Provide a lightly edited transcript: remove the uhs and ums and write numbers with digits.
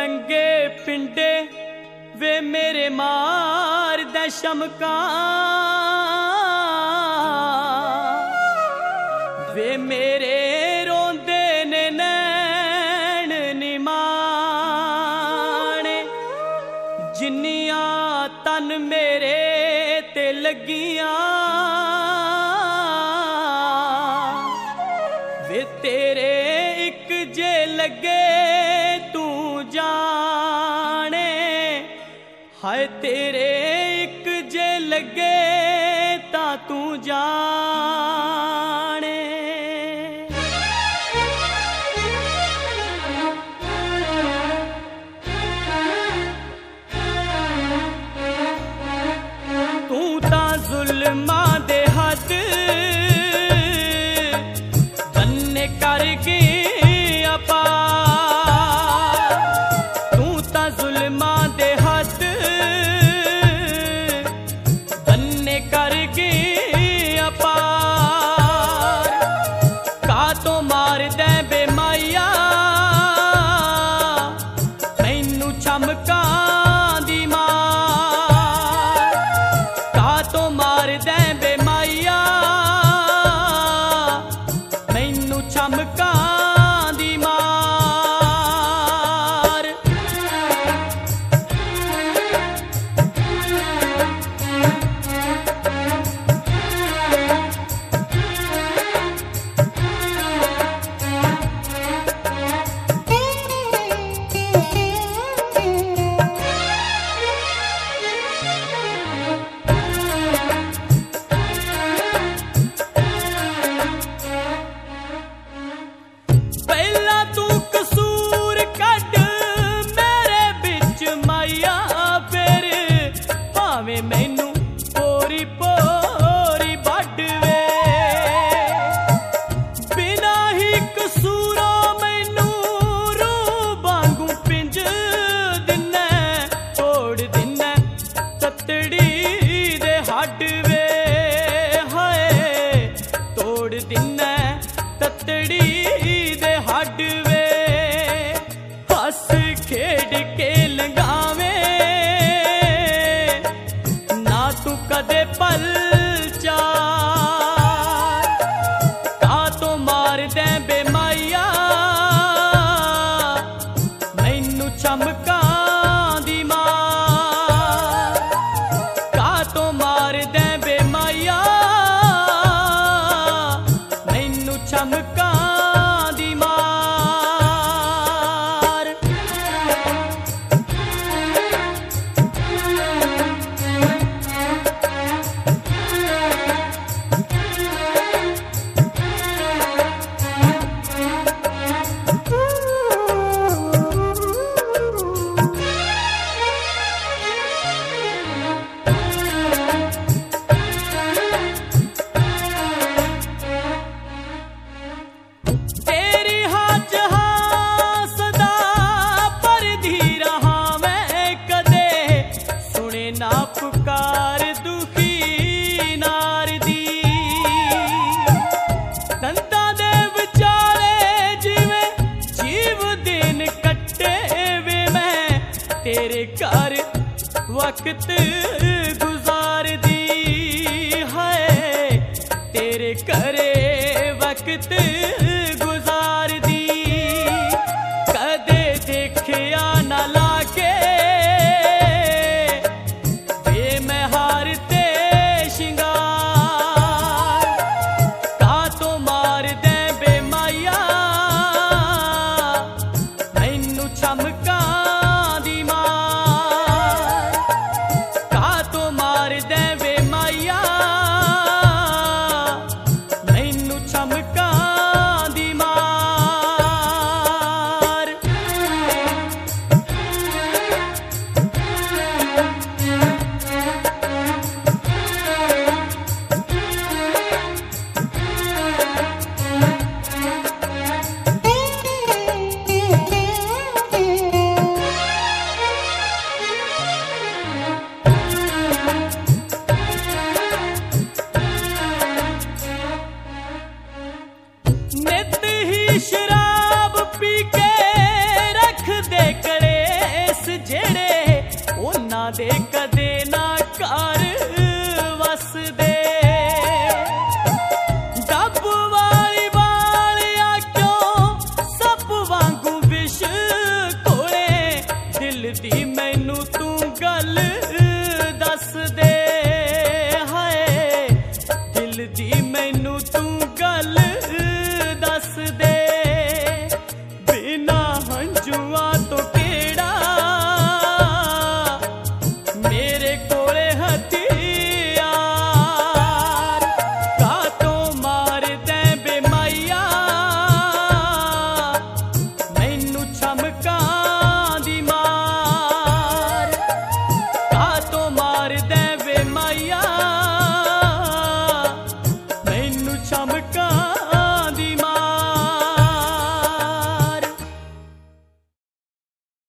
नंगे पिंडे वे मेरे मार दे शमका वे मेरे रोंदे ने नैन निमाने जिन्नियां तन मेरे ते लगियां वे तेरे एक जे लगे तू जाने हाय तेरे एक जे लगे ता तू जाने तू ता जुल्मा दे हद बन्ने कर गई अपार तू ता जुल्मा दे हद बन्ने कर गई अपार का तो मार दे बेमाया मैनू चमकां दी मार का तो मार दे बेमाया मैनू चमकां दी मार पहला तू कसूर कट मेरे बिच माया फिर भावें मैनू पोरी पोरी बड़वे बिना ही कसूरों मैनू रूह वांगू पिंज दिन्ना तोड़ दिन्ना ततड़ी दे हडवे हाय तोड़ दिन्ना ततड़ी दे हडवे हस खेड के लंगावे ना तू कदे पल चार का तो मार दे बेमाया मैनू चमकां दी मार का तो मार दे बेमाया मैनू चमकां दी मार तेरी हाज हाँ सदा पर धीरा हाँ मैं कदे सुने ना पुकार दुखी नार दी दंता दे विचारे जिवें जीव दिन कट्टे वे मैं तेरे घर वक्त गुजार दी है तेरे घरे वक्त गुजार दी कदे देखिया ना लागे वे मैं हार ते शिंगार का तो मार दे बेमाया मैनू चमकां दी मार का तो मार दे बेमाया मैनू चमकां दी मार नित ही शरा